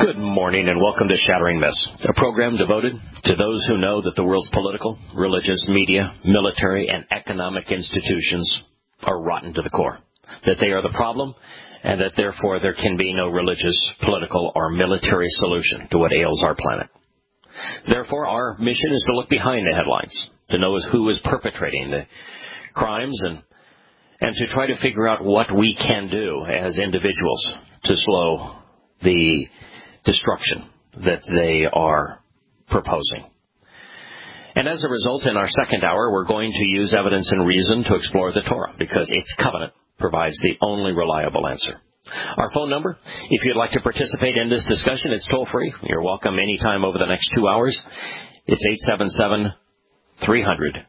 Good morning and welcome to Shattering Myths, a program devoted to those who know that the world's political, religious, media, military, and economic institutions are rotten to the core, that they are the problem, and that therefore there can be no religious, political, or military solution to what ails our planet. Therefore, our mission is to look behind the headlines, to know who is perpetrating the crimes, and to try to figure out what we can do as individuals to slow the destruction that they are proposing. And as a result, in our second hour, we're going to use evidence and reason to explore the Torah, because its covenant provides the only reliable answer. Our phone number, if you'd like to participate in this discussion, it's toll-free. You're welcome anytime over the next 2 hours. It's 877-300-7645.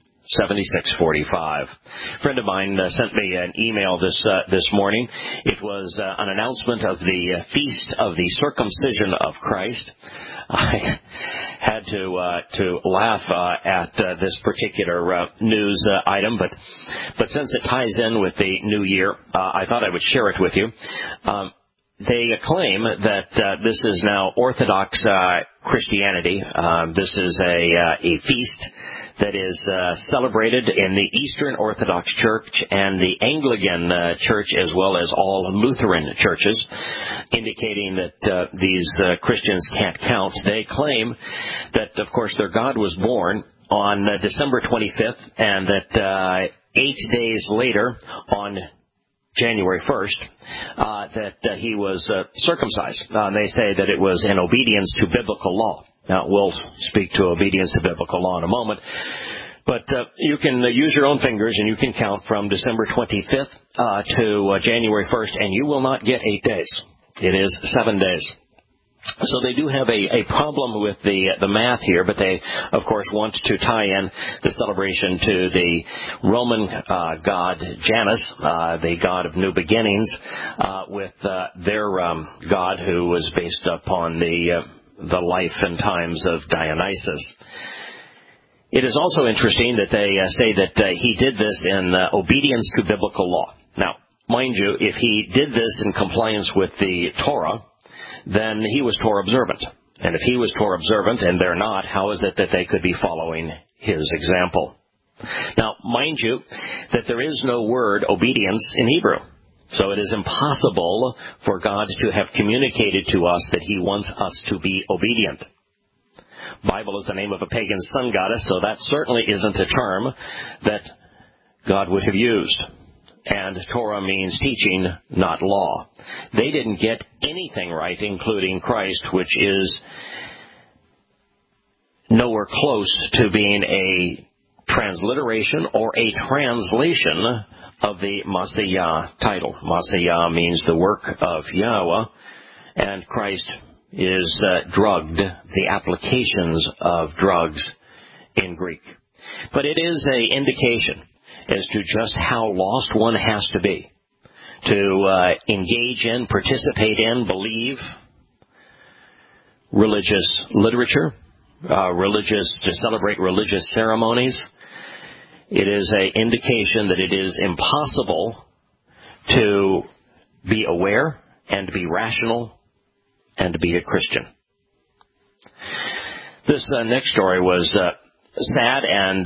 A friend of mine sent me an email this morning. It was an announcement of the Feast of the Circumcision of Christ. I had to laugh at this particular news item, but since it ties in with the new year, I thought I would share it with you. They claim that this is now Orthodox Christianity. This is a feast that is celebrated in the Eastern Orthodox Church and the Anglican Church, as well as all Lutheran churches, indicating that these Christians can't count. They claim that, of course, their God was born on December 25th, and that 8 days later, on January 1st, that he was circumcised. They say that it was in obedience to biblical law. Now, we'll speak to obedience to biblical law in a moment, but you can use your own fingers and you can count from December 25th to January 1st, and you will not get 8 days. It is 7 days. So they do have a problem with the math here, but they, of course, want to tie in the celebration to the Roman god Janus, the god of new beginnings, with their god who was based upon the life and times of Dionysus. It is also interesting that they say that he did this in obedience to biblical law. Now, mind you, if he did this in compliance with the Torah, then he was Torah observant. And if he was Torah observant and they're not, how is it that they could be following his example? Now, mind you, that there is no word obedience in Hebrew. So it is impossible for God to have communicated to us that he wants us to be obedient. Bible is the name of a pagan sun goddess, so that certainly isn't a term that God would have used. And Torah means teaching, not law. They didn't get anything right, including Christ, which is nowhere close to being a transliteration or a translation of the Messiah title. Messiah means the work of Yahweh, and Christ is drugged, the applications of drugs in Greek. But it is an indication as to just how lost one has to be to engage in, participate in, believe religious literature, to celebrate religious ceremonies. It is an indication that it is impossible to be aware and to be rational and to be a Christian. This next story was sad and,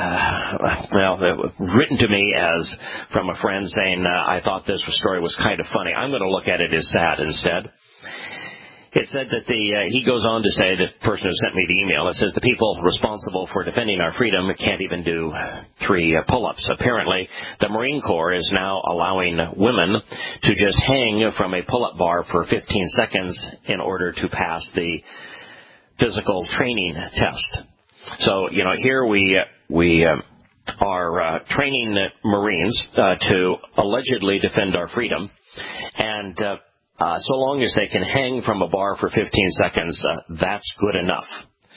written to me as from a friend saying, I thought this story was kind of funny. I'm going to look at it as sad instead. It said that he goes on to say, the person who sent me the email, it says the people responsible for defending our freedom can't even do 3 pull-ups. Apparently, the Marine Corps is now allowing women to just hang from a pull-up bar for 15 seconds in order to pass the physical training test. So, here we are training Marines to allegedly defend our freedom, and so long as they can hang from a bar for 15 seconds, that's good enough.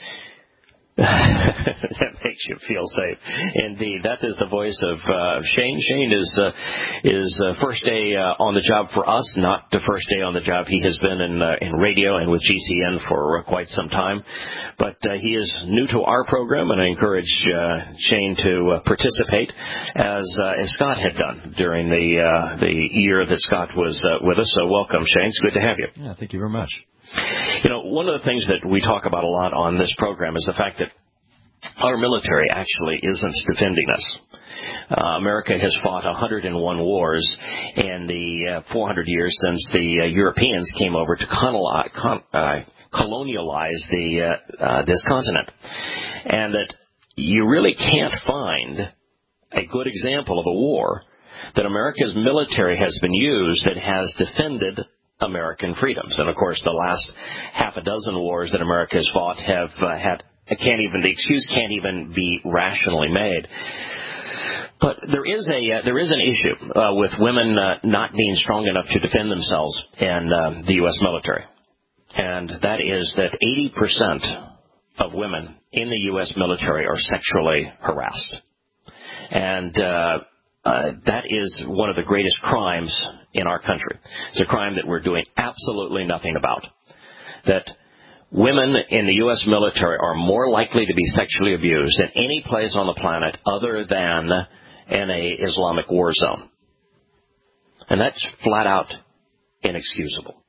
That makes you feel safe. Indeed, that is the voice of Shane. Shane is first day on the job for us, not the first day on the job. He has been in radio and with GCN for quite some time, but he is new to our program, and I encourage Shane to participate as Scott had done during the year that Scott was with us. So welcome, Shane. It's good to have you. Yeah, thank you very much. One of the things that we talk about a lot on this program is the fact that our military actually isn't defending us. America has fought 101 wars in the 400 years since the Europeans came over to colonialize this continent. And that you really can't find a good example of a war that America's military has been used that has defended American freedoms. And, of course, the last half a dozen wars that America has fought have the excuse can't even be rationally made. But there is an issue with women not being strong enough to defend themselves in the U.S. military. And that is that 80% of women in the U.S. military are sexually harassed. And that is one of the greatest crimes in our country. It's a crime that we're doing absolutely nothing about. That women in the U.S. military are more likely to be sexually abused than any place on the planet other than in an Islamic war zone. And that's flat out inexcusable.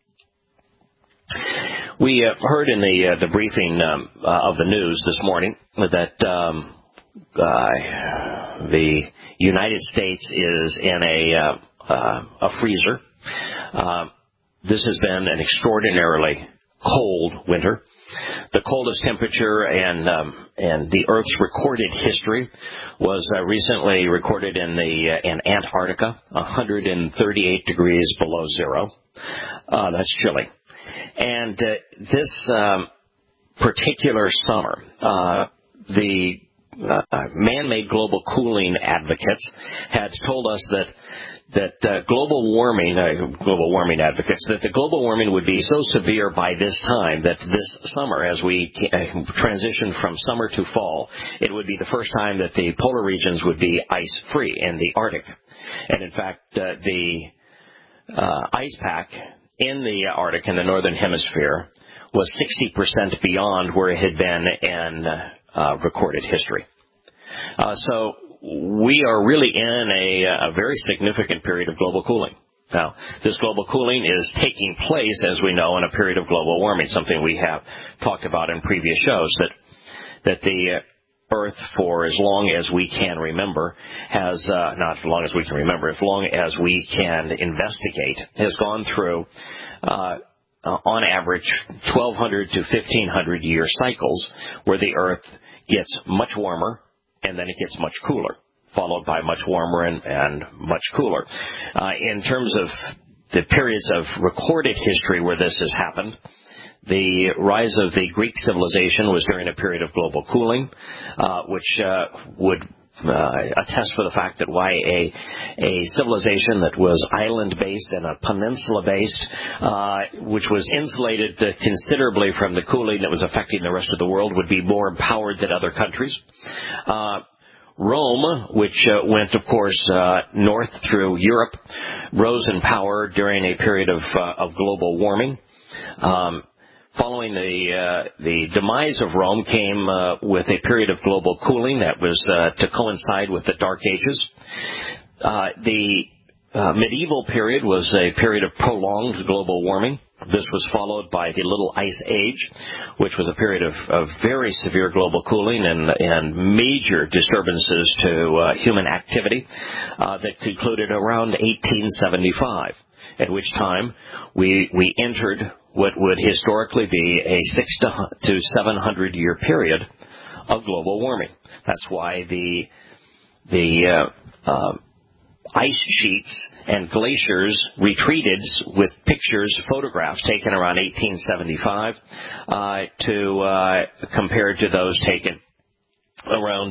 We heard in the briefing of the news this morning that the United States is in a freezer. This has been an extraordinarily cold winter. The coldest temperature in the Earth's recorded history was recently recorded in Antarctica, 138 degrees below zero. That's chilly. And this particular summer, the man-made global cooling advocates had told us that global warming advocates, that the global warming would be so severe by this time that this summer, as we transition from summer to fall, it would be the first time that the polar regions would be ice-free in the Arctic. And in fact, the ice pack in the Arctic, in the northern hemisphere, was 60% beyond where it had been in recorded history. So we are really in a very significant period of global cooling. Now, this global cooling is taking place, as we know, in a period of global warming, something we have talked about in previous shows, that the Earth, for as long as we can remember, has, not as long as we can remember, as long as we can investigate, has gone through, on average, 1,200 to 1,500 year cycles where the Earth gets much warmer and then it gets much cooler, followed by much warmer and much cooler. In terms of the periods of recorded history where this has happened, the rise of the Greek civilization was during a period of global cooling, which would attest for the fact that why a civilization that was island-based and a peninsula-based, which was insulated considerably from the cooling that was affecting the rest of the world, would be more empowered than other countries. Rome, which went, of course, north through Europe, rose in power during a period of global warming. Following the demise of Rome came with a period of global cooling that was to coincide with the Dark Ages. The medieval period was a period of prolonged global warming. This was followed by the Little Ice Age, which was a period of very severe global cooling and major disturbances to human activity that concluded around 1875, at which time we entered what would historically be a 600 to 700 year period of global warming. That's why the ice sheets and glaciers retreated with pictures, photographs taken around 1875 compared to those taken around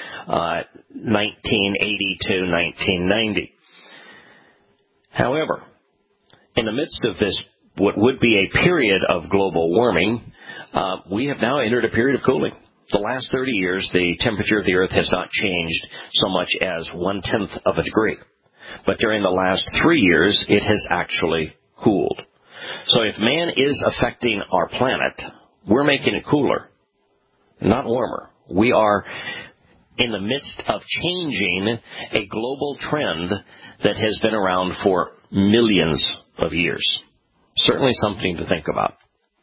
1980 to 1990. However, in the midst of this, what would be a period of global warming, we have now entered a period of cooling. The last 30 years, the temperature of the Earth has not changed so much as 1/10 of a degree. But during the last 3 years, it has actually cooled. So if man is affecting our planet, we're making it cooler, not warmer. We are in the midst of changing a global trend that has been around for millions of years. Certainly something to think about.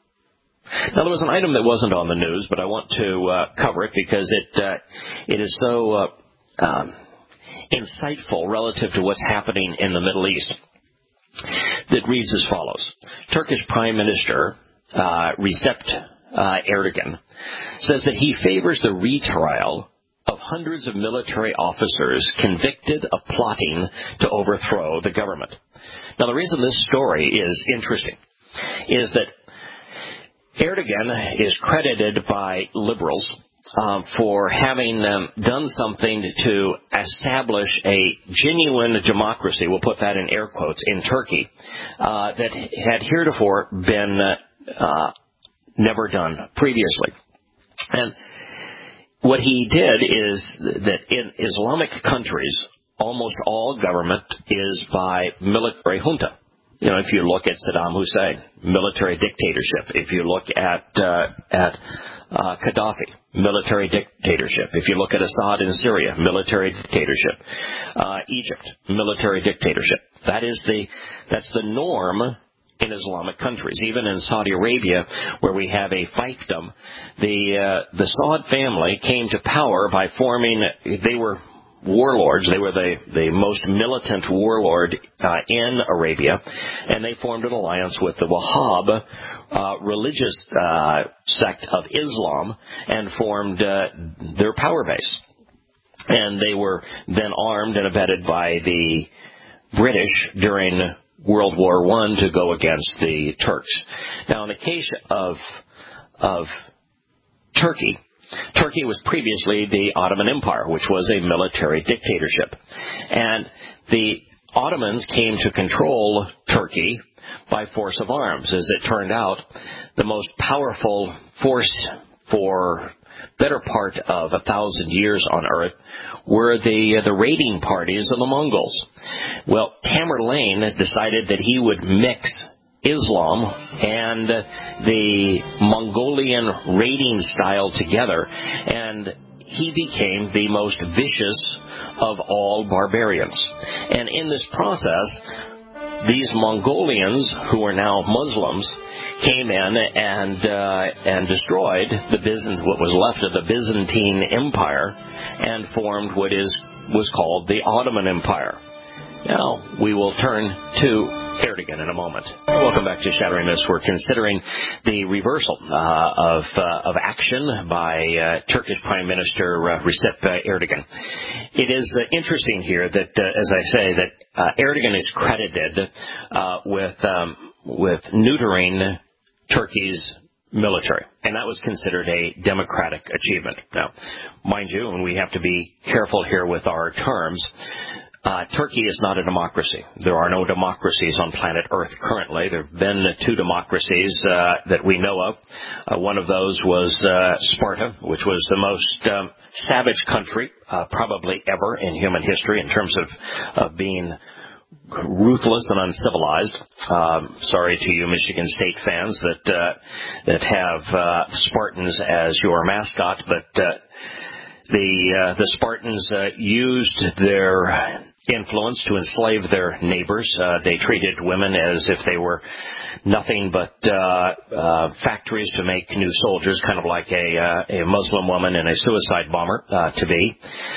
Now, there was an item that wasn't on the news, but I want to cover it because it is so insightful relative to what's happening in the Middle East. That reads as follows. Turkish Prime Minister Recep Erdogan says that he favors the retrial of hundreds of military officers convicted of plotting to overthrow the government. Now, the reason this story is interesting is that Erdogan is credited by liberals for having done something to establish a genuine democracy, we'll put that in air quotes, in Turkey, that had heretofore been never done previously. And what he did is that in Islamic countries, almost all government is by military junta. You know, if you look at Saddam Hussein, military dictatorship. If you look at Gaddafi, military dictatorship. If you look at Assad in Syria, military dictatorship. Egypt, military dictatorship. That's the norm in Islamic countries. Even in Saudi Arabia, where we have a fiefdom, the Saud family came to power by forming. They were warlords. They were the most militant warlord in Arabia, and they formed an alliance with the Wahhab religious sect of Islam and formed their power base. And they were then armed and abetted by the British during World War I to go against the Turks. Now, in the case of Turkey, Turkey was previously the Ottoman Empire, which was a military dictatorship. And the Ottomans came to control Turkey by force of arms. As it turned out, the most powerful force for better part of 1,000 years on Earth were the raiding parties of the Mongols. Well, Tamerlane decided that he would mix Islam and the Mongolian raiding style together, and he became the most vicious of all barbarians. And in this process, these Mongolians, who are now Muslims, came in and destroyed what was left of the Byzantine Empire and formed what was called the Ottoman Empire. Now, we will turn to Erdogan in a moment. Welcome back to Shattering Myths. We're considering the reversal of action by Turkish Prime Minister Recep Erdogan. It is interesting here that, as I say, that Erdogan is credited with neutering Turkey's military, and that was considered a democratic achievement. Now, mind you, and we have to be careful here with our terms, Turkey is not a democracy. There are no democracies on planet Earth currently. There have been 2 democracies that we know of. One of those was Sparta, which was the most savage country probably ever in human history in terms of being ruthless and uncivilized. Sorry to you Michigan State fans that have Spartans as your mascot, but the Spartans used their influence to enslave their neighbors. They treated women as if they were nothing but factories to make new soldiers, kind of like a Muslim woman and a suicide bomber to be.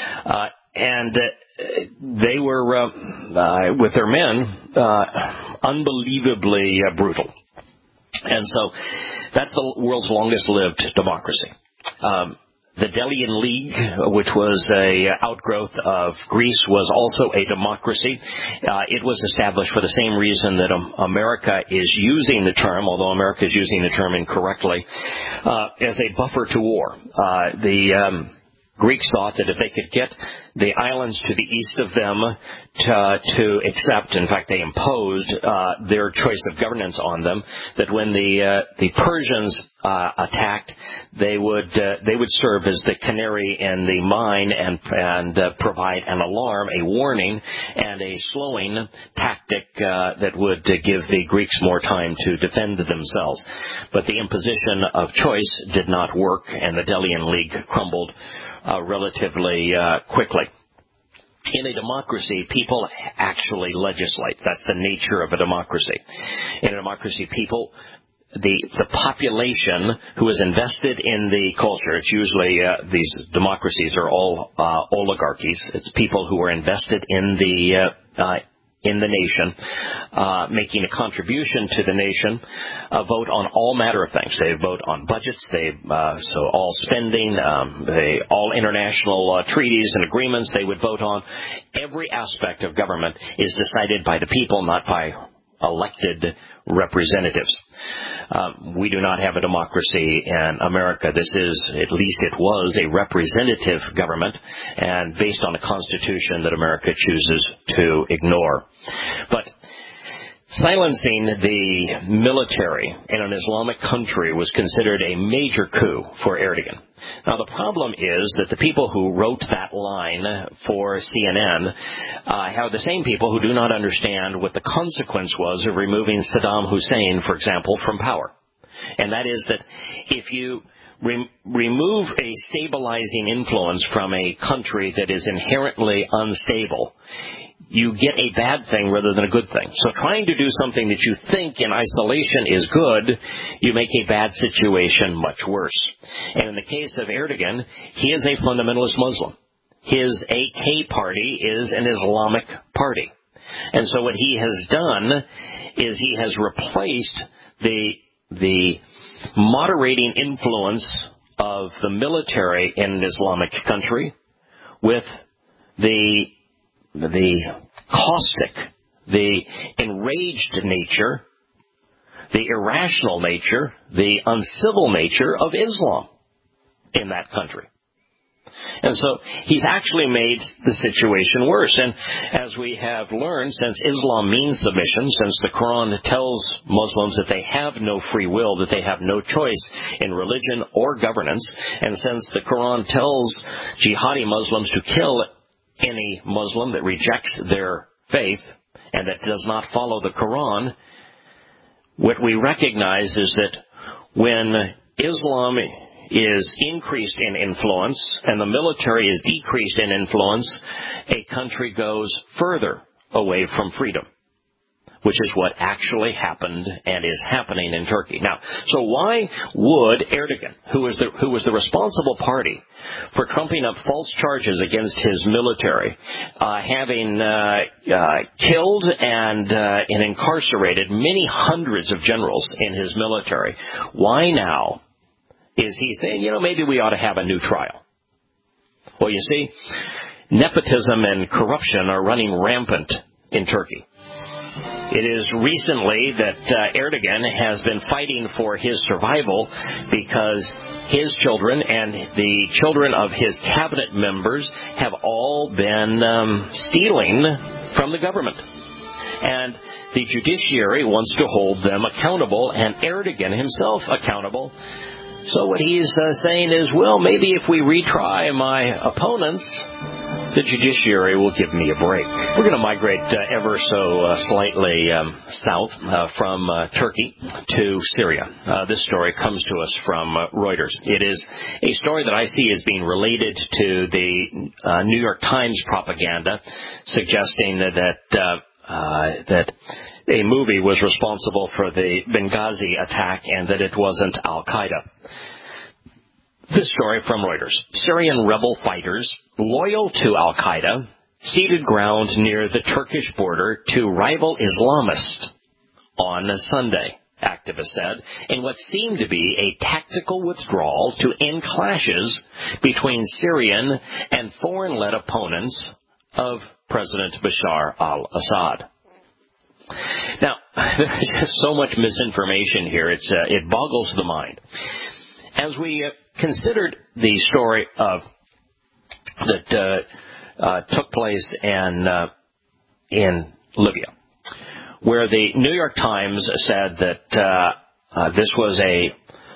And they were, with their men, unbelievably brutal. And so that's the world's longest-lived democracy. The Delian League, which was a outgrowth of Greece, was also a democracy. It was established for the same reason that America is using the term, although America is using the term incorrectly, as a buffer to war. The Greeks thought that if they could get the islands to the east of them to accept, in fact, they imposed their choice of governance on them, that when the Persians attacked, they would serve as the canary in the mine and provide an alarm, a warning, and a slowing tactic that would give the Greeks more time to defend themselves. But the imposition of choice did not work, and the Delian League crumbled relatively quickly. In a democracy, people actually legislate. That's the nature of a democracy. In a democracy, people the population who is invested in the culture. It's usually these democracies are all oligarchies. It's people who are invested in the nation, making a contribution to the nation, vote on all matter of things. They vote on budgets, so all spending, all international treaties and agreements they would vote on. Every aspect of government is decided by the people, not by elected representatives. We do not have a democracy in America. This is, at least it was, a representative government, and based on a constitution that America chooses to ignore. But silencing the military in an Islamic country was considered a major coup for Erdogan. Now, the problem is that the people who wrote that line for CNN are the same people who do not understand what the consequence was of removing Saddam Hussein, for example, from power. And that is that if you remove a stabilizing influence from a country that is inherently unstable, you get a bad thing rather than a good thing. So trying to do something that you think in isolation is good, you make a bad situation much worse. And in the case of Erdogan, he is a fundamentalist Muslim. His AK party is an Islamic party. And so what he has done is he has replaced the moderating influence of the military in an Islamic country with the caustic, the enraged nature, the irrational nature, the uncivil nature of Islam in that country. And so he's actually made the situation worse. And as we have learned, since Islam means submission, since the Quran tells Muslims that they have no free will, that they have no choice in religion or governance, and since the Quran tells jihadi Muslims to kill any Muslim that rejects their faith and that does not follow the Quran, what we recognize is that when Islam is increased in influence and the military is decreased in influence, a country goes further away from freedom, which is what actually happened and is happening in Turkey. Now, so why would Erdogan, who was the responsible party for trumping up false charges against his military, having killed and incarcerated many hundreds of generals in his military, why now is he saying, maybe we ought to have a new trial? Well, you see, nepotism and corruption are running rampant in Turkey. It is recently that Erdogan has been fighting for his survival because his children and the children of his cabinet members have all been stealing from the government. And the judiciary wants to hold them accountable and Erdogan himself accountable. So what he is saying is, well, maybe if we retry my opponents, the judiciary will give me a break. We're going to migrate ever so slightly south from Turkey to Syria. This story comes to us from Reuters. It is a story that I see as being related to the New York Times propaganda, suggesting that a movie was responsible for the Benghazi attack and that it wasn't Al-Qaeda. This story from Reuters. Syrian rebel fighters loyal to Al-Qaeda ceded ground near the Turkish border to rival Islamists on Sunday, activists said, in what seemed to be a tactical withdrawal to end clashes between Syrian and foreign-led opponents of President Bashar al-Assad. Now, there's just so much misinformation here. It boggles the mind. As we considered the story that took place in Libya, where the New York Times said that this was a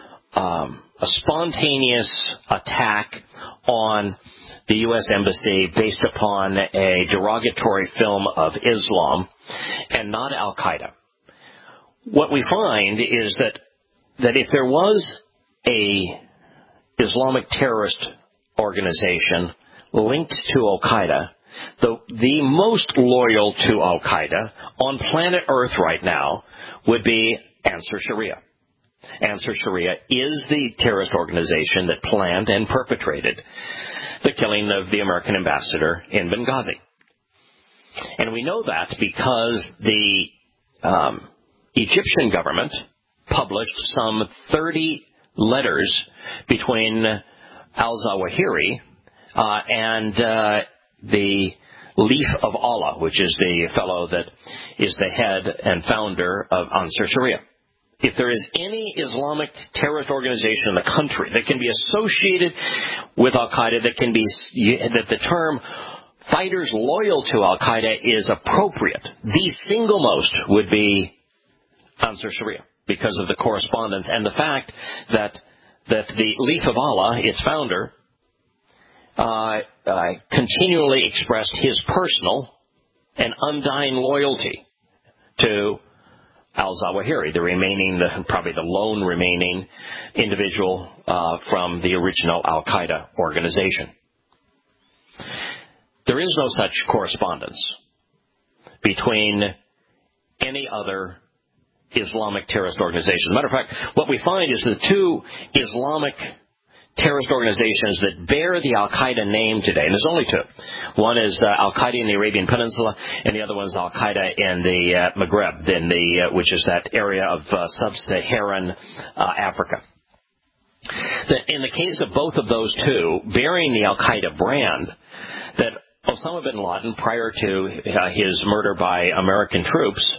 spontaneous attack on the U.S. Embassy based upon a derogatory film of Islam and not Al-Qaeda. What we find is that if there was a Islamic terrorist organization linked to Al-Qaeda, the most loyal to Al-Qaeda on planet Earth right now would be Ansar Sharia. Ansar Sharia is the terrorist organization that planned and perpetrated the killing of the American ambassador in Benghazi. And we know that because the Egyptian government published some 30 letters between al-Zawahiri and the Leaf of Allah, which is the fellow that is the head and founder of Ansar Sharia. If there is any Islamic terrorist organization in the country that can be associated with Al-Qaeda, that the term fighters loyal to Al-Qaeda is appropriate, the single most would be Ansar Sharia, because of the correspondence and the fact that the Leaf of Allah, its founder, continually expressed his personal and undying loyalty to al-Zawahiri, probably the lone remaining individual from the original Al-Qaeda organization. There is no such correspondence between any other Islamic terrorist organization. As a matter of fact, what we find is the two Islamic terrorist organizations that bear the Al-Qaeda name today, and there's only two. One is Al-Qaeda in the Arabian Peninsula, and the other one is Al-Qaeda in the Maghreb, which is that area of sub-Saharan Africa. In the case of both of those two, bearing the Al-Qaeda brand, that Osama bin Laden, prior to his murder by American troops,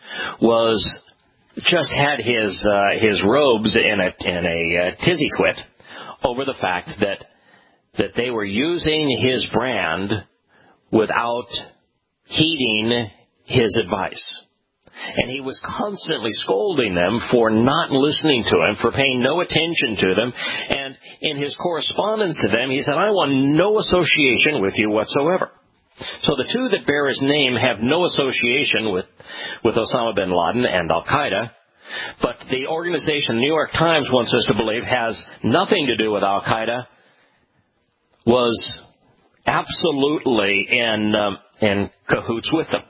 had his robes in a tizzy twit over the fact that they were using his brand without heeding his advice. And he was constantly scolding them for not listening to him, for paying no attention to them. And in his correspondence to them, he said, I want no association with you whatsoever. So the two that bear his name have no association with Osama bin Laden and Al-Qaeda. But the organization, the New York Times wants us to believe, has nothing to do with Al-Qaeda, was absolutely in cahoots with them.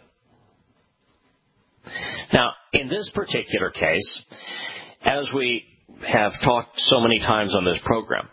Now, in this particular case, as we have talked so many times on this program,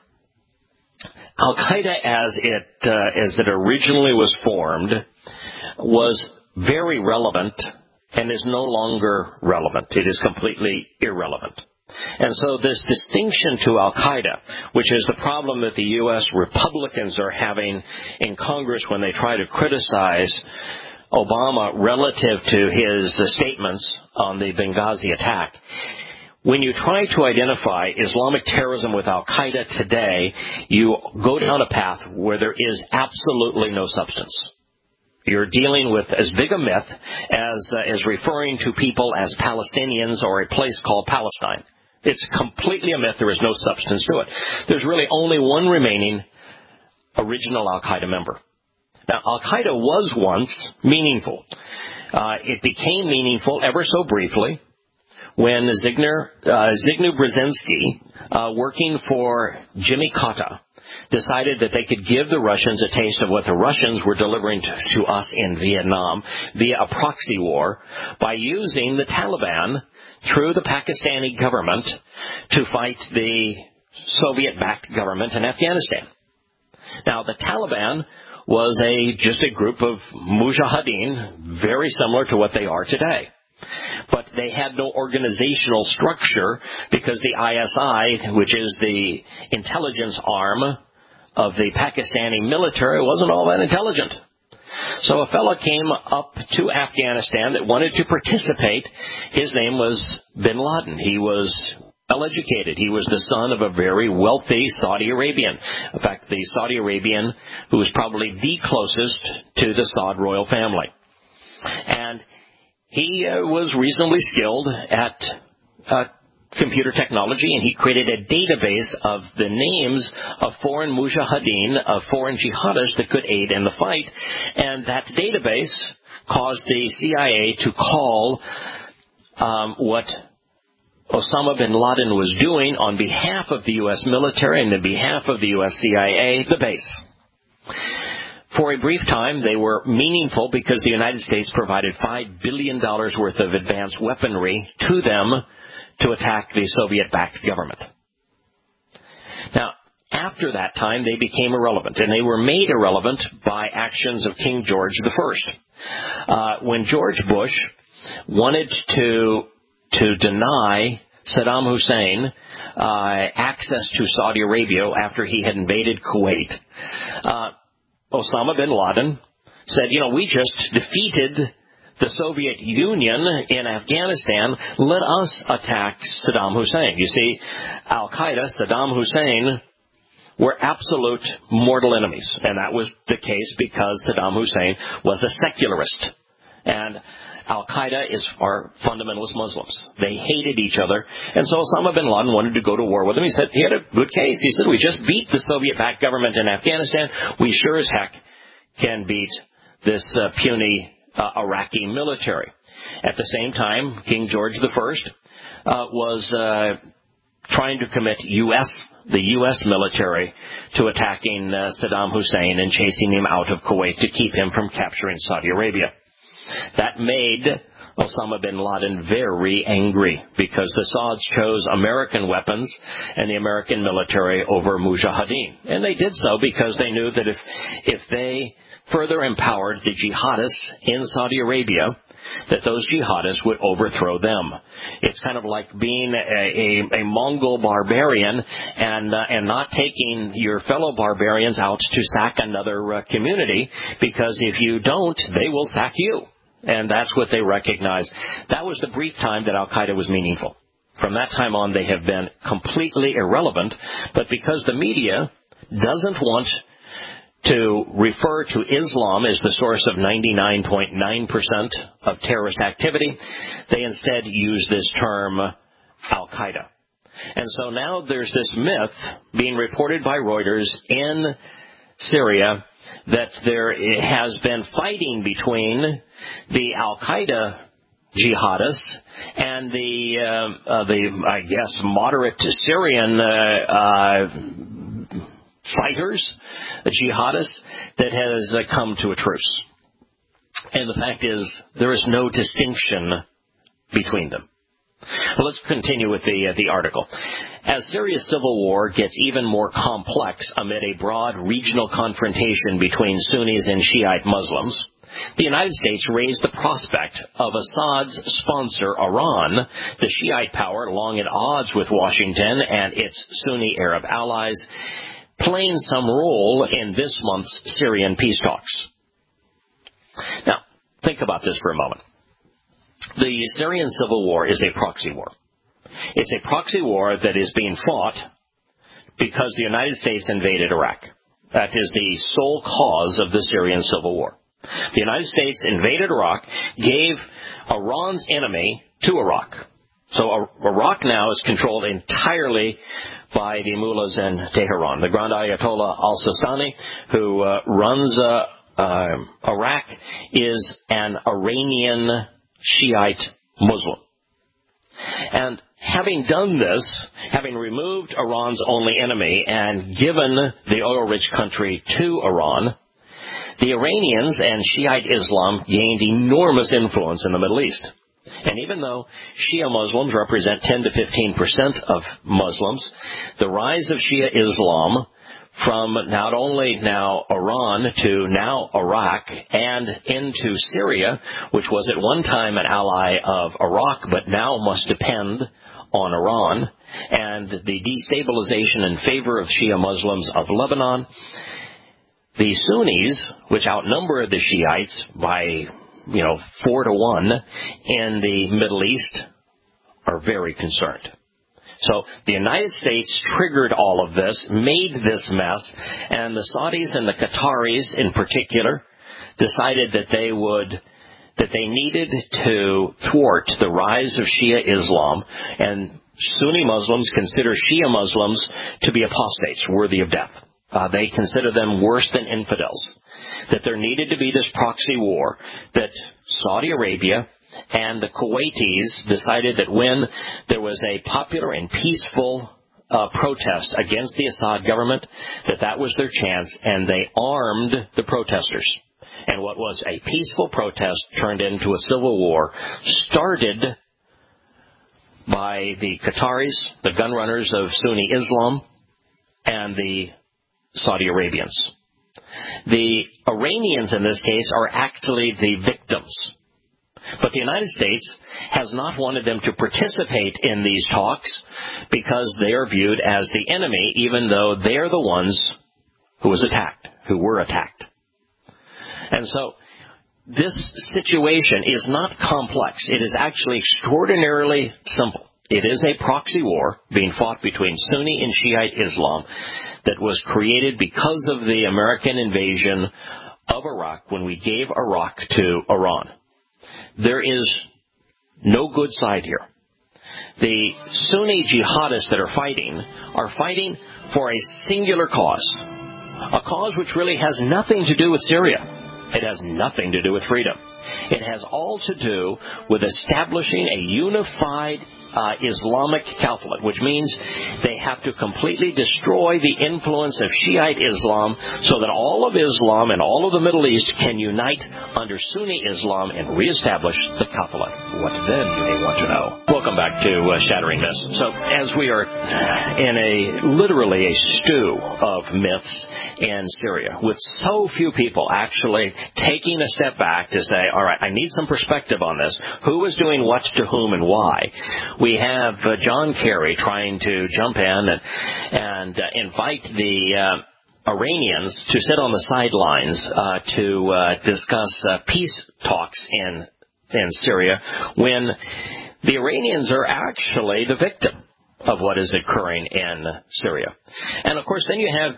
Al-Qaeda as it originally was formed was very relevant and is no longer relevant. It is completely irrelevant. And so this distinction to Al-Qaeda, which is the problem that the U.S. Republicans are having in Congress when they try to criticize Obama relative to his statements on the Benghazi attack. When you try to identify Islamic terrorism with Al-Qaeda today, you go down a path where there is absolutely no substance. You're dealing with as big a myth as referring to people as Palestinians or a place called Palestine. It's completely a myth. There is no substance to it. There's really only one remaining original Al-Qaeda member. Now, Al-Qaeda was once meaningful. It became meaningful ever so briefly when Zbigniew Brzezinski, working for Jimmy Carter, decided that they could give the Russians a taste of what the Russians were delivering to us in Vietnam via a proxy war by using the Taliban through the Pakistani government to fight the Soviet-backed government in Afghanistan. Now, the Taliban was just a group of mujahideen, very similar to what they are today. But they had no organizational structure because the ISI, which is the intelligence arm of the Pakistani military, wasn't all that intelligent. So a fellow came up to Afghanistan that wanted to participate. His name was bin Laden. He was well-educated. He was the son of a very wealthy Saudi Arabian. In fact, the Saudi Arabian who was probably the closest to the Saud royal family. And he was reasonably skilled at computer technology, and he created a database of the names of foreign mujahideen, of foreign jihadists that could aid in the fight. And that database caused the CIA to call what Osama bin Laden was doing on behalf of the U.S. military and on behalf of the U.S. CIA, the base. For a brief time, they were meaningful because the United States provided $5 billion worth of advanced weaponry to them to attack the Soviet-backed government. Now, after that time, they became irrelevant, and they were made irrelevant by actions of King George I. When George Bush wanted to deny Saddam Hussein access to Saudi Arabia after he had invaded Kuwait, Osama bin Laden said, we just defeated the Soviet Union in Afghanistan. Let us attack Saddam Hussein. You see, Al-Qaeda, Saddam Hussein, were absolute mortal enemies. And that was the case because Saddam Hussein was a secularist. And Al-Qaeda are fundamentalist Muslims. They hated each other. And so Osama bin Laden wanted to go to war with them. He said he had a good case. He said, we just beat the Soviet-backed government in Afghanistan. We sure as heck can beat this puny Iraqi military. At the same time, King George I was trying to commit the U.S. military to attacking Saddam Hussein and chasing him out of Kuwait to keep him from capturing Saudi Arabia. That made Osama bin Laden very angry because the Sauds chose American weapons and the American military over Mujahideen. And they did so because they knew that if they further empowered the jihadists in Saudi Arabia, that those jihadists would overthrow them. It's kind of like being a Mongol barbarian and not taking your fellow barbarians out to sack another community, because if you don't, they will sack you. And that's what they recognized. That was the brief time that Al-Qaeda was meaningful. From that time on, they have been completely irrelevant, but because the media doesn't want to refer to Islam as the source of 99.9% of terrorist activity, they instead use this term Al-Qaeda. And so now there's this myth being reported by Reuters in Syria that there has been fighting between the Al-Qaeda jihadists and the I guess, moderate Syrian fighters, the jihadists, that has come to a truce. And the fact is, there is no distinction between them. Well, let's continue with the article. As Syria's civil war gets even more complex amid a broad regional confrontation between Sunnis and Shiite Muslims, the United States raised the prospect of Assad's sponsor, Iran, the Shiite power long at odds with Washington and its Sunni Arab allies, playing some role in this month's Syrian peace talks. Now, think about this for a moment. The Syrian civil war is a proxy war. It's a proxy war that is being fought because the United States invaded Iraq. That is the sole cause of the Syrian civil war. The United States invaded Iraq, gave Iran's enemy to Iraq. So Iraq now is controlled entirely by the mullahs in Tehran. The Grand Ayatollah al-Sistani, who runs Iraq, is an Iranian Shiite Muslim. And having done this, having removed Iran's only enemy and given the oil-rich country to Iran, the Iranians and Shiite Islam gained enormous influence in the Middle East. And even though Shia Muslims represent 10 to 15% of Muslims, the rise of Shia Islam from not only now Iran to now Iraq and into Syria, which was at one time an ally of Iraq but now must depend on Iran, and the destabilization in favor of Shia Muslims of Lebanon, the Sunnis, which outnumber the Shiites by 4 to 1 in the Middle East, are very concerned. So the United States triggered all of this, made this mess, and the Saudis and the Qataris in particular decided that they needed to thwart the rise of Shia Islam, and Sunni Muslims consider Shia Muslims to be apostates, worthy of death. They consider them worse than infidels. That there needed to be this proxy war, that Saudi Arabia and the Kuwaitis decided that when there was a popular and peaceful protest against the Assad government, that was their chance, and they armed the protesters. And what was a peaceful protest turned into a civil war, started by the Qataris, the gun runners of Sunni Islam, and the Saudi Arabians. The Iranians in this case are actually the victims. But the United States has not wanted them to participate in these talks because they are viewed as the enemy, even though they are the ones who were attacked. And so this situation is not complex. It is actually extraordinarily simple. It is a proxy war being fought between Sunni and Shiite Islam that was created because of the American invasion of Iraq when we gave Iraq to Iran. There is no good side here. The Sunni jihadists that are fighting for a singular cause, a cause which really has nothing to do with Syria. It has nothing to do with freedom. It has all to do with establishing a unified Islamic Caliphate, which means they have to completely destroy the influence of Shiite Islam so that all of Islam and all of the Middle East can unite under Sunni Islam and reestablish the Caliphate. What then, you may want to know. Welcome back to Shattering Myths. So, as we are in literally a stew of myths in Syria, with so few people actually taking a step back to say, all right, I need some perspective on this. Who is doing what to whom and why? We have John Kerry trying to jump in and invite the Iranians to sit on the sidelines to discuss peace talks in Syria, when the Iranians are actually the victim of what is occurring in Syria. And of course, then you have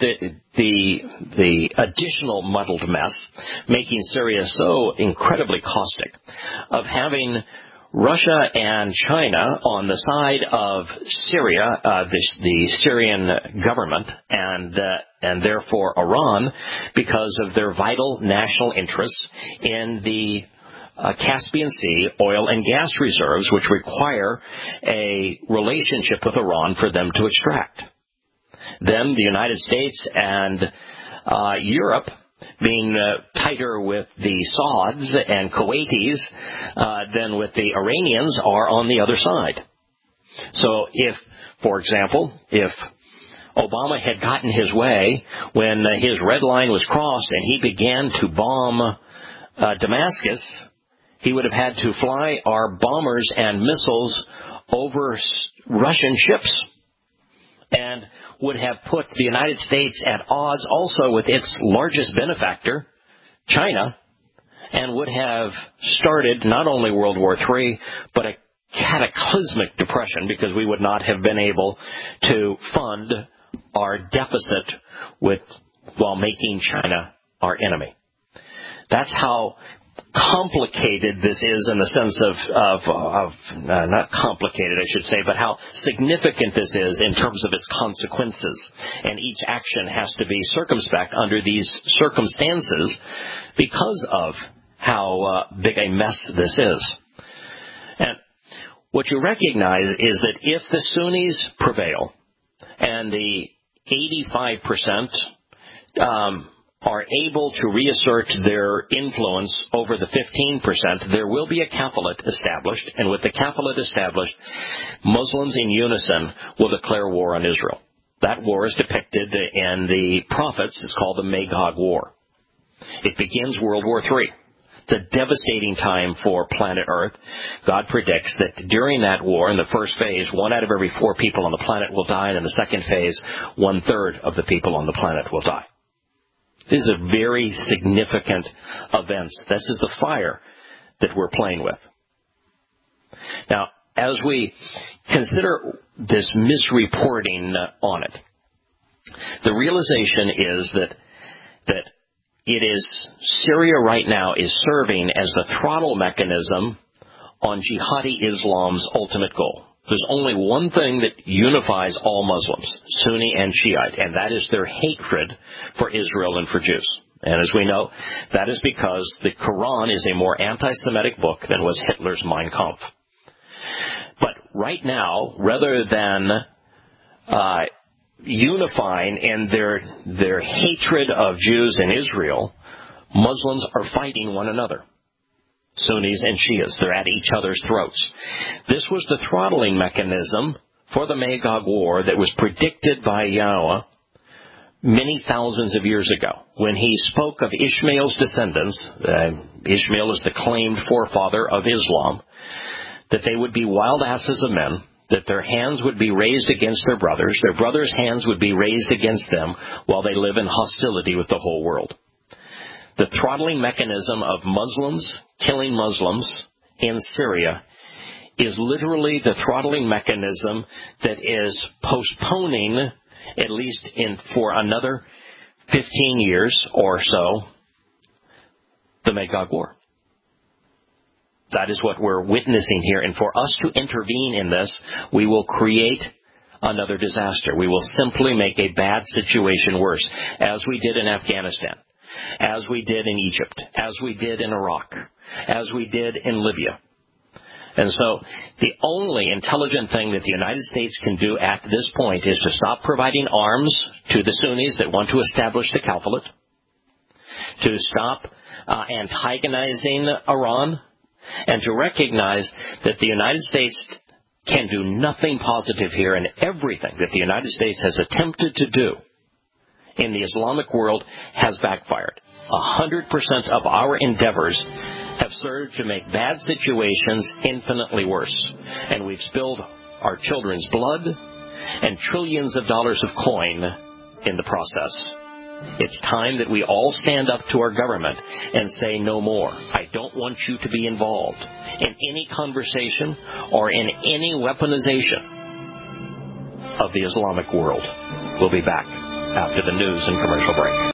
the additional muddled mess, making Syria so incredibly caustic, of having Russia and China on the side of Syria, the Syrian government, and therefore Iran, because of their vital national interests in the Caspian Sea oil and gas reserves, which require a relationship with Iran for them to extract. Then the United States and Europe, being tighter with the Sauds and Kuwaitis than with the Iranians, are on the other side. So if, for example, if Obama had gotten his way when his red line was crossed and he began to bomb Damascus, he would have had to fly our bombers and missiles over Russian ships, and would have put the United States at odds also with its largest benefactor, China, and would have started not only World War III, but a cataclysmic depression, because we would not have been able to fund our deficit while making China our enemy. That's how complicated this is, in the sense of not complicated, I should say, but how significant this is in terms of its consequences. And each action has to be circumspect under these circumstances because of how big a mess this is. And what you recognize is that if the Sunnis prevail and the 85% are able to reassert their influence over the 15%, there will be a caliphate established, and with the caliphate established, Muslims in unison will declare war on Israel. That war is depicted in the prophets. It's called the Magog War. It begins World War III. It's a devastating time for planet Earth. God predicts that during that war, in the first phase, 1 out of every 4 people on the planet will die, and in the second phase, 1/3 of the people on the planet will die. These are very significant events. This is the fire that we're playing with. Now, as we consider this misreporting on it, the realization is that it is Syria right now is serving as the throttle mechanism on jihadi Islam's ultimate goal. There's only one thing that unifies all Muslims, Sunni and Shiite, and that is their hatred for Israel and for Jews. And as we know, that is because the Quran is a more anti-Semitic book than was Hitler's Mein Kampf. But right now, rather than unifying in their hatred of Jews and Israel, Muslims are fighting one another. Sunnis and Shias. They're at each other's throats. This was the throttling mechanism for the Magog War that was predicted by Yahweh many thousands of years ago when he spoke of Ishmael's descendants. Ishmael is the claimed forefather of Islam, that they would be wild asses of men, that their hands would be raised against their brothers' hands would be raised against them while they live in hostility with the whole world. The throttling mechanism of Muslims killing Muslims in Syria is literally the throttling mechanism that is postponing, at least for another 15 years or so, the Magog War. That is what we're witnessing here. And for us to intervene in this, we will create another disaster. We will simply make a bad situation worse, as we did in Afghanistan, as we did in Egypt, as we did in Iraq, as we did in Libya. And so the only intelligent thing that the United States can do at this point is to stop providing arms to the Sunnis that want to establish the caliphate, to stop antagonizing Iran, and to recognize that the United States can do nothing positive here, and everything that the United States has attempted to do in the Islamic world has backfired. 100% of our endeavors have served to make bad situations infinitely worse. And we've spilled our children's blood and trillions of dollars of coin in the process. It's time that we all stand up to our government and say no more. I don't want you to be involved in any conversation or in any weaponization of the Islamic world. We'll be back after the news and commercial break.